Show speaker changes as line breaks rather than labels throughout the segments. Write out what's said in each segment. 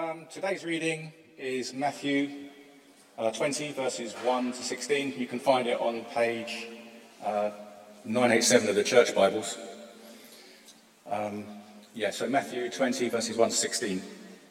Today's reading is Matthew 20, verses 1 to 16. You can find it on page 987 of the Church Bibles. So Matthew 20, verses 1 to 16.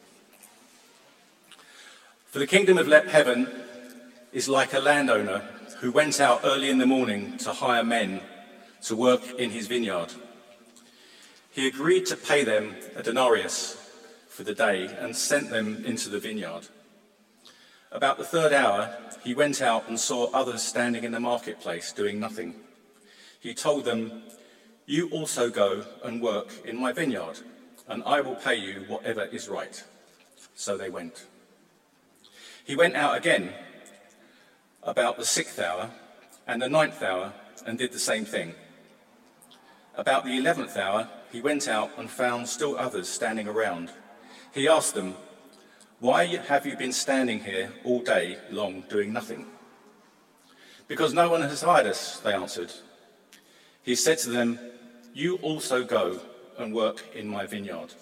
For the kingdom of heaven is like a landowner who went out early in the morning to hire men to work in his vineyard. He agreed to pay them a denarius for the day and sent them into the vineyard. About the third hour, he went out and saw others standing in the marketplace doing nothing. He told them, "You also go and work in my vineyard, and I will pay you whatever is right." So they went. He went out again about the 6th hour and the 9th hour and did the same thing. About the 11th hour, he went out and found still others standing around. He asked them, "Why have you been standing here all day long doing nothing?" "Because no one has hired us," they answered. He said to them, "You also go and work in my vineyard."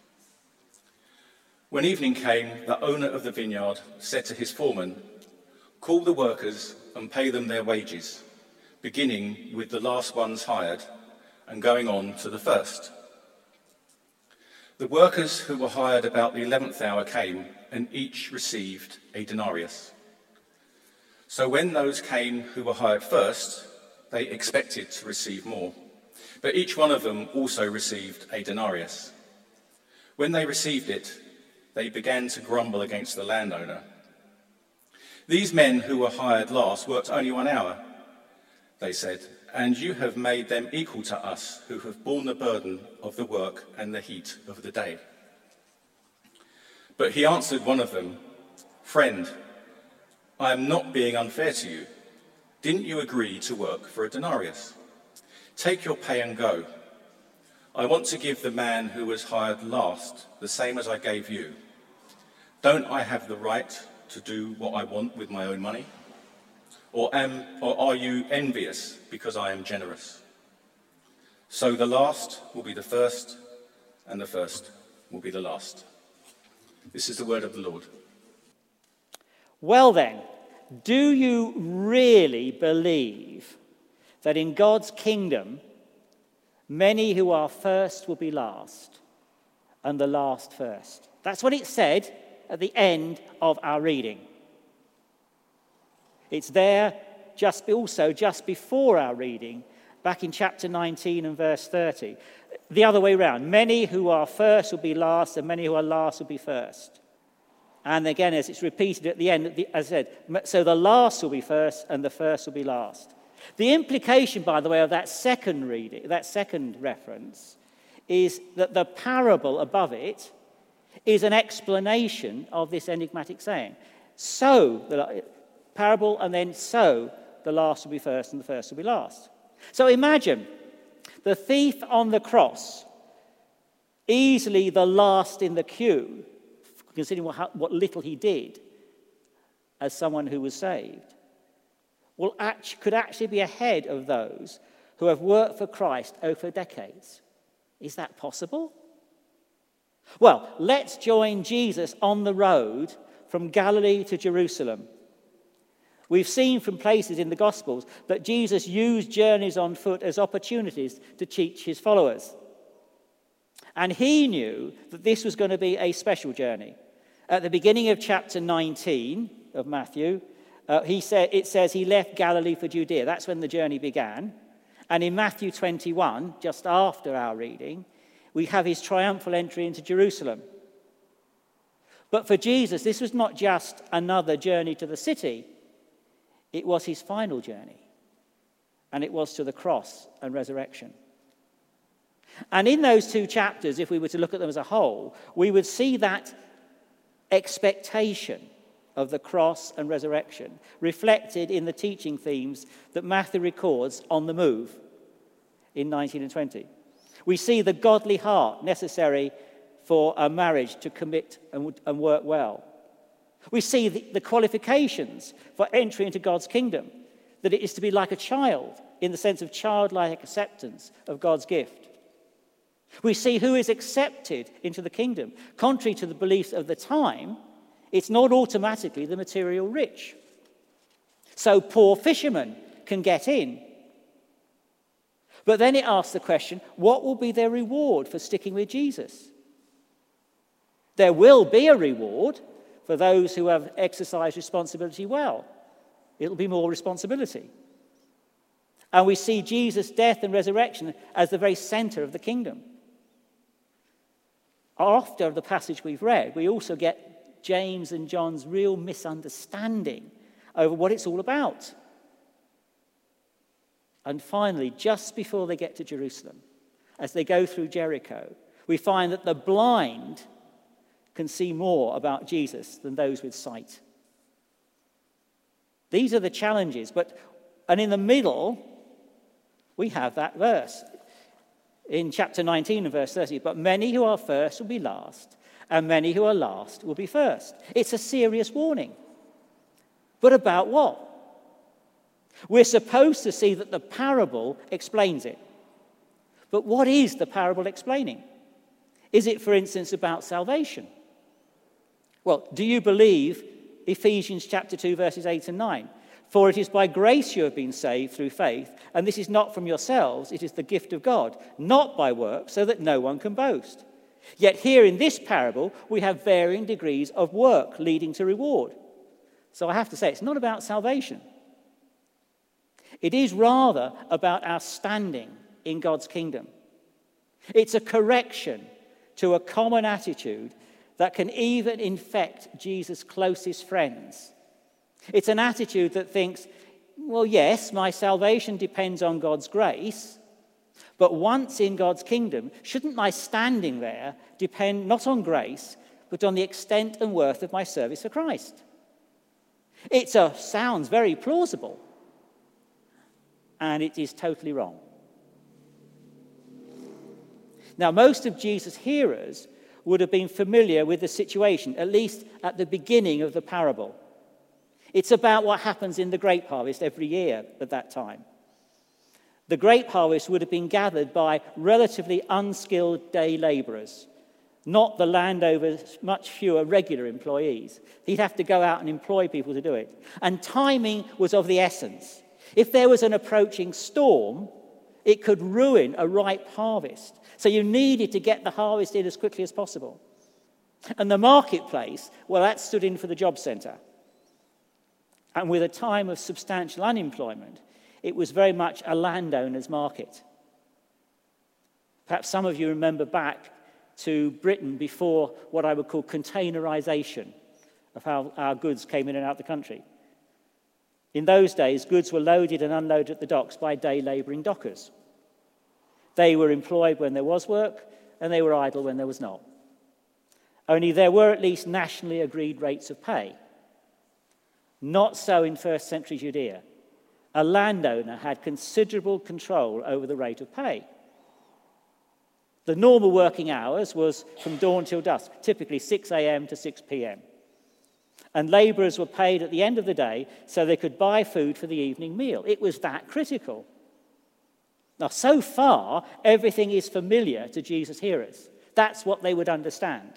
When evening came, the owner of the vineyard said to his foreman, "Call the workers and pay them their wages, beginning with the last ones hired and going on to the first." The workers who were hired about the 11th hour came, and each received a denarius. So when those came who were hired first, they expected to receive more. But each one of them also received a denarius. When they received it, they began to grumble against the landowner. "These men who were hired last worked only 1 hour," they said, "and you have made them equal to us who have borne the burden of the work and the heat of the day." But he answered one of them, "Friend, I am not being unfair to you. Didn't you agree to work for a denarius? Take your pay and go. I want to give the man who was hired last the same as I gave you. Don't I have the right to do what I want with my own money? Or are you envious because I am generous?" So the last will be the first, and the first will be the last. This is the word of the Lord.
Well then, do you really believe that in God's kingdom, many who are first will be last, and the last first? That's what it said at the end of our reading. It's there just before our reading, back in chapter 19 and verse 30. The other way around. Many who are first will be last, and many who are last will be first. And again, as it's repeated at the end, as I said, so the last will be first, and the first will be last. The implication, by the way, of that second reading, that second reference, is that the parable above it is an explanation of this enigmatic saying. So, the parable, and then so the last will be first and the first will be last. So imagine the thief on the cross, easily the last in the queue, considering what little he did as someone who was saved, could actually be ahead of those who have worked for Christ over decades. Is that possible? Well, let's join Jesus on the road from Galilee to Jerusalem. We've seen from places in the Gospels that Jesus used journeys on foot as opportunities to teach his followers. And he knew that this was going to be a special journey. At the beginning of chapter 19 of Matthew, it says he left Galilee for Judea. That's when the journey began. And in Matthew 21, just after our reading, we have his triumphal entry into Jerusalem. But for Jesus, this was not just another journey to the city. It was his final journey, and it was to the cross and resurrection. And in those two chapters, if we were to look at them as a whole, we would see that expectation of the cross and resurrection reflected in the teaching themes that Matthew records on the move in 19 and 20. We see the godly heart necessary for a marriage to commit and work well. We see the qualifications for entry into God's kingdom, that it is to be like a child in the sense of childlike acceptance of God's gift. We see who is accepted into the kingdom. Contrary to the beliefs of the time, it's not automatically the material rich. So poor fishermen can get in. But then it asks the question, what will be their reward for sticking with Jesus? There will be a reward for those who have exercised responsibility well. It'll be more responsibility. And we see Jesus' death and resurrection as the very center of the kingdom. After the passage we've read, we also get James and John's real misunderstanding over what it's all about. And finally, just before they get to Jerusalem, as they go through Jericho, we find that the blind can see more about Jesus than those with sight. These are the challenges, and in the middle, we have that verse. In chapter 19 and verse 30, but many who are first will be last, and many who are last will be first. It's a serious warning. But about what? We're supposed to see that the parable explains it. But what is the parable explaining? Is it, for instance, about salvation? Well, do you believe Ephesians chapter 2, verses 8 and 9? For it is by grace you have been saved through faith, and this is not from yourselves, it is the gift of God, not by works, so that no one can boast. Yet here in this parable, we have varying degrees of work leading to reward. So I have to say, it's not about salvation. It is rather about our standing in God's kingdom. It's a correction to a common attitude that can even infect Jesus' closest friends. It's an attitude that thinks, well, yes, my salvation depends on God's grace, but once in God's kingdom, shouldn't my standing there depend not on grace, but on the extent and worth of my service for Christ? It sounds very plausible, and it is totally wrong. Now, most of Jesus' hearers would have been familiar with the situation, at least at the beginning of the parable. It's about what happens in the grape harvest every year at that time. The grape harvest would have been gathered by relatively unskilled day labourers, not the landowner's much fewer regular employees. He'd have to go out and employ people to do it. And timing was of the essence. If there was an approaching storm, it could ruin a ripe harvest. So you needed to get the harvest in as quickly as possible. And the marketplace, well, that stood in for the job centre. And with a time of substantial unemployment, it was very much a landowner's market. Perhaps some of you remember back to Britain before what I would call containerisation of how our goods came in and out of the country. In those days, goods were loaded and unloaded at the docks by day labouring dockers. They were employed when there was work, and they were idle when there was not. Only there were at least nationally agreed rates of pay. Not so in first century Judea. A landowner had considerable control over the rate of pay. The normal working hours was from dawn till dusk, typically 6 a.m. to 6 p.m. And labourers were paid at the end of the day so they could buy food for the evening meal. It was that critical. Now, so far, everything is familiar to Jesus' hearers. That's what they would understand.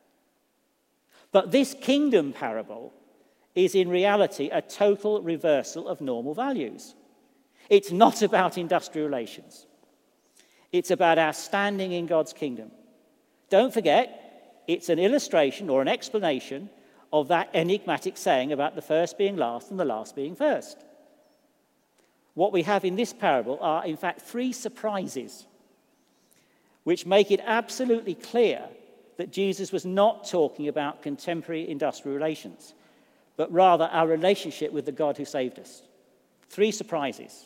But this kingdom parable is in reality a total reversal of normal values. It's not about industrial relations. It's about our standing in God's kingdom. Don't forget, it's an illustration or an explanation of that enigmatic saying about the first being last and the last being first. What we have in this parable are, in fact, 3 surprises which make it absolutely clear that Jesus was not talking about contemporary industrial relations, but rather our relationship with the God who saved us. 3 surprises.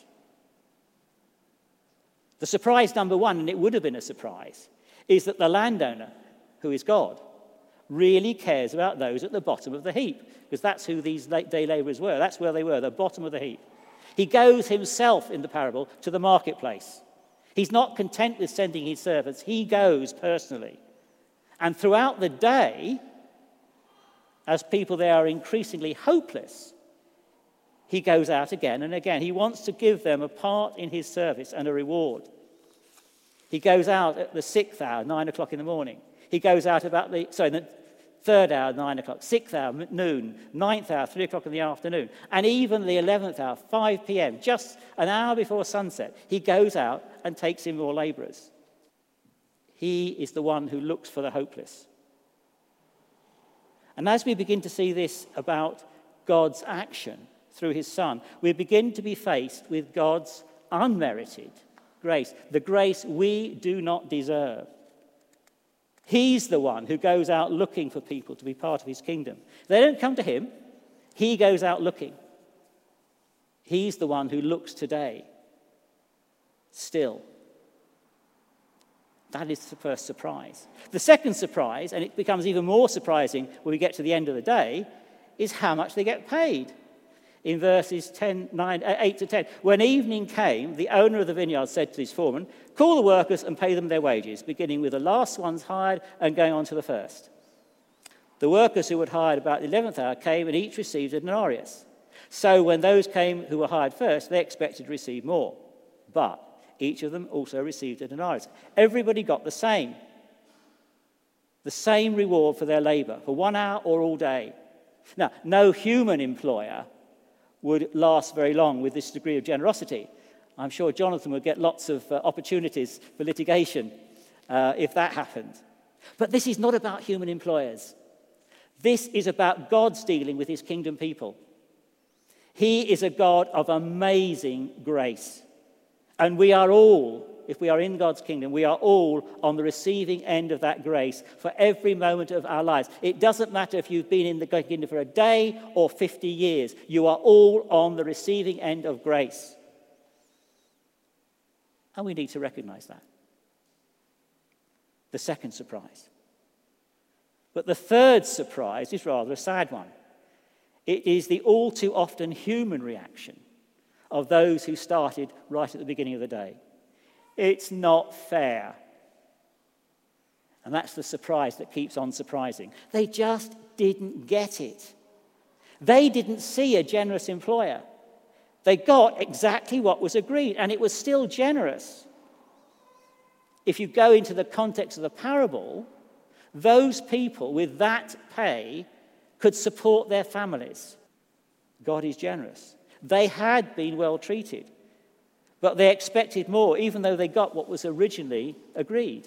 The surprise number 1, and it would have been a surprise, is that the landowner, who is God, really cares about those at the bottom of the heap, because that's who these day labourers were. That's where they were, the bottom of the heap. He goes himself in the parable to the marketplace. He's not content with sending his servants. He goes personally. And throughout the day, as people there are increasingly hopeless, he goes out again and again. He wants to give them a part in his service and a reward. He goes out at the 6th hour, 9 o'clock in the morning. He goes out about the 3rd hour, 9 o'clock, 6th hour, noon, 9th hour, 3 o'clock in the afternoon, and even the 11th hour, 5 p.m., just an hour before sunset, he goes out and takes in more labourers. He is the one who looks for the hopeless. And as we begin to see this about God's action through his Son, we begin to be faced with God's unmerited grace, the grace we do not deserve. He's the one who goes out looking for people to be part of his kingdom. They don't come to him. He goes out looking. He's the one who looks today. Still. That is the first surprise. The second surprise, and it becomes even more surprising when we get to the end of the day, is how much they get paid. In verses 8 to 10, when evening came, the owner of the vineyard said to his foreman, "Call the workers and pay them their wages, beginning with the last ones hired and going on to the first." The workers who were hired about the 11th hour came and each received a denarius. So when those came who were hired first, they expected to receive more. But each of them also received a denarius. Everybody got the same reward for their labor, for 1 hour or all day. Now, no human employer would last very long with this degree of generosity. I'm sure Jonathan would get lots of opportunities for litigation if that happened. But this is not about human employers. This is about God's dealing with his kingdom people. He is a God of amazing grace. And we are all, if we are in God's kingdom, we are all on the receiving end of that grace for every moment of our lives. It doesn't matter if you've been in the kingdom for a day or 50 years. You are all on the receiving end of grace. And we need to recognize that. The second surprise. But the third surprise is rather a sad one. It is the all too often human reaction of those who started right at the beginning of the day. It's not fair. And that's the surprise that keeps on surprising. They just didn't get it. They didn't see a generous employer. They got exactly what was agreed, and it was still generous. If you go into the context of the parable, those people with that pay could support their families. God is generous. They had been well treated, but they expected more, even though they got what was originally agreed.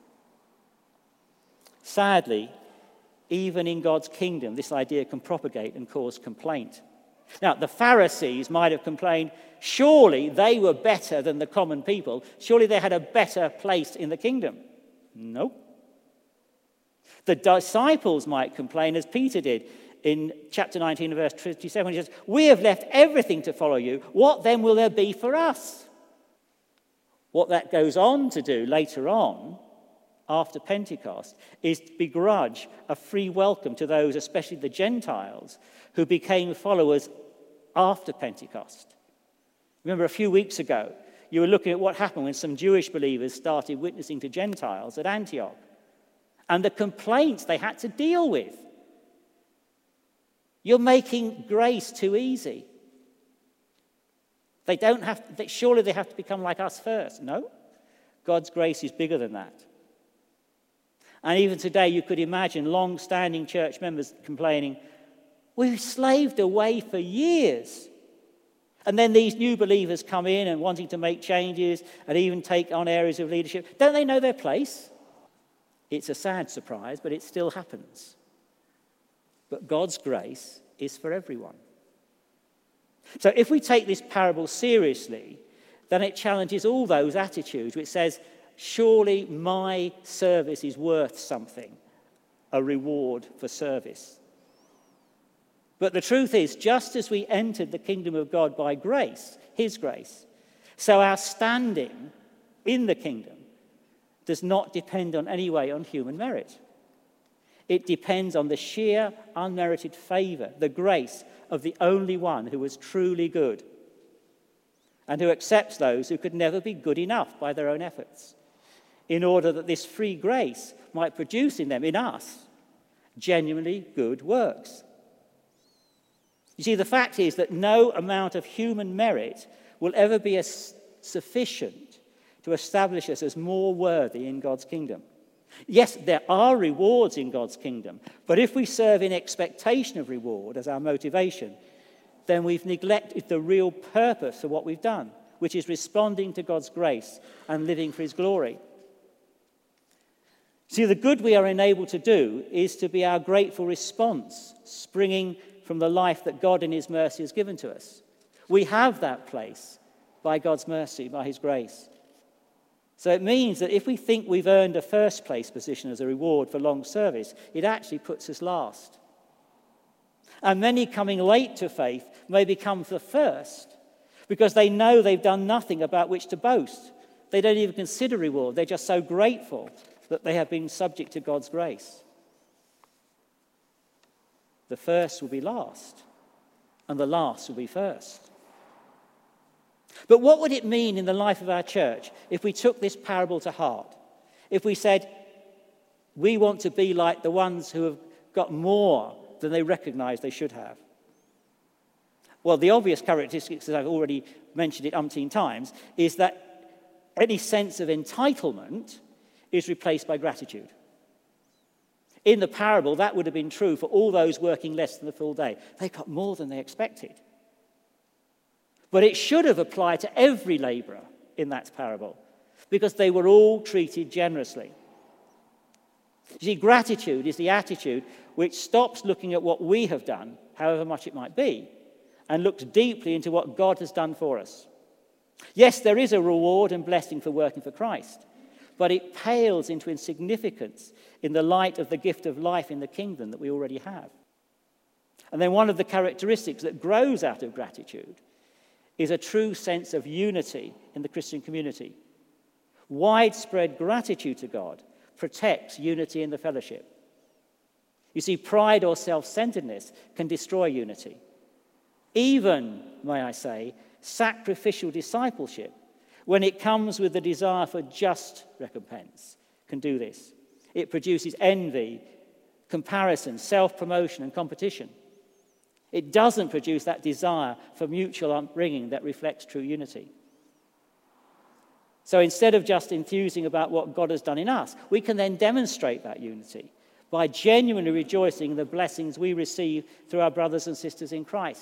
Sadly, even in God's kingdom, this idea can propagate and cause complaint. Now, the Pharisees might have complained, surely they were better than the common people. Surely they had a better place in the kingdom. No. The disciples might complain, as Peter did in chapter 19, verse 27, he says, "We have left everything to follow you. What then will there be for us?" What that goes on to do later on, after Pentecost, is to begrudge a free welcome to those, especially the Gentiles, who became followers after Pentecost. Remember a few weeks ago, you were looking at what happened when some Jewish believers started witnessing to Gentiles at Antioch, and the complaints they had to deal with. You're making grace too easy. Surely they have to become like us first. No, God's grace is bigger than that. And even today, you could imagine long-standing church members complaining, "We've slaved away for years." And then these new believers come in and wanting to make changes and even take on areas of leadership. Don't they know their place? It's a sad surprise, but it still happens. But God's grace is for everyone. So if we take this parable seriously, then it challenges all those attitudes which says, surely my service is worth something, a reward for service. But the truth is, just as we entered the kingdom of God by grace, his grace, so our standing in the kingdom does not depend on any way on human merit. It depends on the sheer unmerited favor, the grace of the only one who was truly good and who accepts those who could never be good enough by their own efforts, in order that this free grace might produce in them, in us, genuinely good works. You see, the fact is that no amount of human merit will ever be sufficient to establish us as more worthy in God's kingdom. Yes, there are rewards in God's kingdom, but if we serve in expectation of reward as our motivation, then we've neglected the real purpose of what we've done, which is responding to God's grace and living for his glory. See, the good we are enabled to do is to be our grateful response, springing from the life that God in his mercy has given to us. We have that place by God's mercy, by his grace. So it means that if we think we've earned a first place position as a reward for long service, it actually puts us last. And many coming late to faith may become the first because they know they've done nothing about which to boast. They don't even consider reward. They're just so grateful that they have been subject to God's grace. The first will be last, and the last will be first. But what would it mean in the life of our church if we took this parable to heart? If we said, we want to be like the ones who have got more than they recognize they should have? Well, the obvious characteristics, as I've already mentioned it umpteen times, is that any sense of entitlement is replaced by gratitude. In the parable, that would have been true for all those working less than the full day. They got more than they expected. But it should have applied to every labourer in that parable, because they were all treated generously. You see, gratitude is the attitude which stops looking at what we have done, however much it might be, and looks deeply into what God has done for us. Yes, there is a reward and blessing for working for Christ, but it pales into insignificance in the light of the gift of life in the kingdom that we already have. And then one of the characteristics that grows out of gratitude is a true sense of unity in the Christian community. Widespread gratitude to God protects unity in the fellowship. You see, pride or self-centeredness can destroy unity. Even, may I say, sacrificial discipleship, when it comes with the desire for just recompense, can do this. It produces envy, comparison, self-promotion, and competition. It doesn't produce that desire for mutual upbringing that reflects true unity. So instead of just enthusing about what God has done in us, we can then demonstrate that unity by genuinely rejoicing in the blessings we receive through our brothers and sisters in Christ.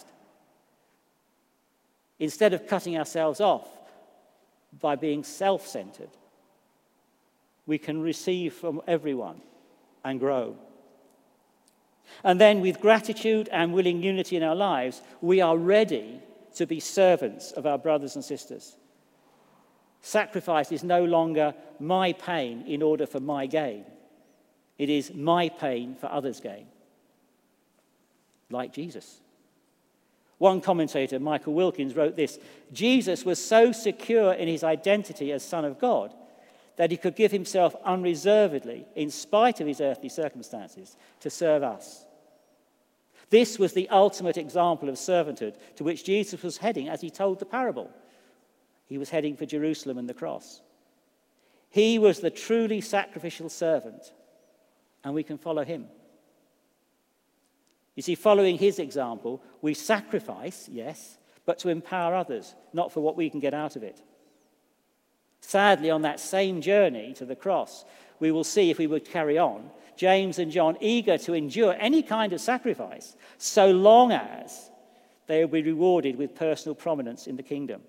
Instead of cutting ourselves off by being self-centered, we can receive from everyone and grow. And then with gratitude and willing unity in our lives, we are ready to be servants of our brothers and sisters. Sacrifice is no longer my pain in order for my gain. It is my pain for others' gain. Like Jesus. One commentator, Michael Wilkins, wrote this: Jesus was so secure in his identity as Son of God that he could give himself unreservedly, in spite of his earthly circumstances, to serve us. This was the ultimate example of servanthood to which Jesus was heading as he told the parable. He was heading for Jerusalem and the cross. He was the truly sacrificial servant, and we can follow him. You see, following his example, we sacrifice, yes, but to empower others, not for what we can get out of it. Sadly, on that same journey to the cross, we will see, if we would carry on, James and John eager to endure any kind of sacrifice, so long as they will be rewarded with personal prominence in the kingdom.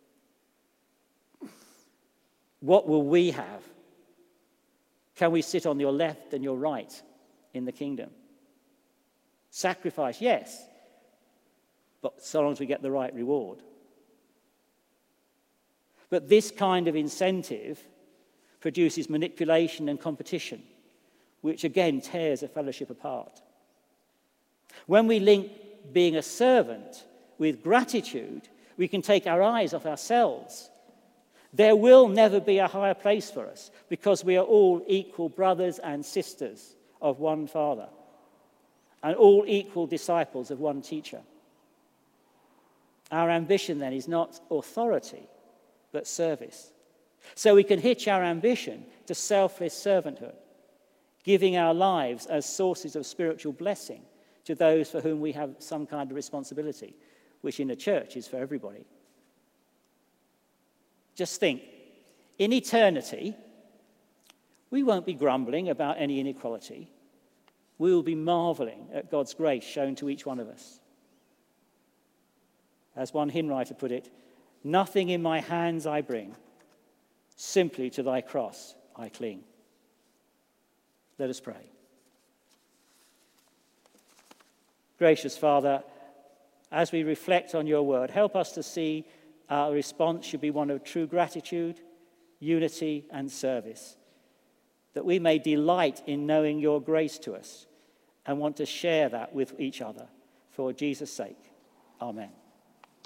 What will we have? Can we sit on your left and your right in the kingdom? Sacrifice, yes, but so long as we get the right reward. But this kind of incentive produces manipulation and competition, which again tears a fellowship apart. When we link being a servant with gratitude, we can take our eyes off ourselves. There will never be a higher place for us because we are all equal brothers and sisters of one Father and all equal disciples of one teacher. Our ambition then is not authority, but service. So we can hitch our ambition to selfless servanthood, giving our lives as sources of spiritual blessing to those for whom we have some kind of responsibility, which in a church is for everybody. Just think, in eternity, we won't be grumbling about any inequality. We will be marveling at God's grace shown to each one of us. As one hymn writer put it, nothing in my hands I bring, simply to thy cross I cling. Let us pray. Gracious Father, as we reflect on your word, help us to see our response should be one of true gratitude, unity, and service, that we may delight in knowing your grace to us and want to share that with each other. For Jesus' sake, amen.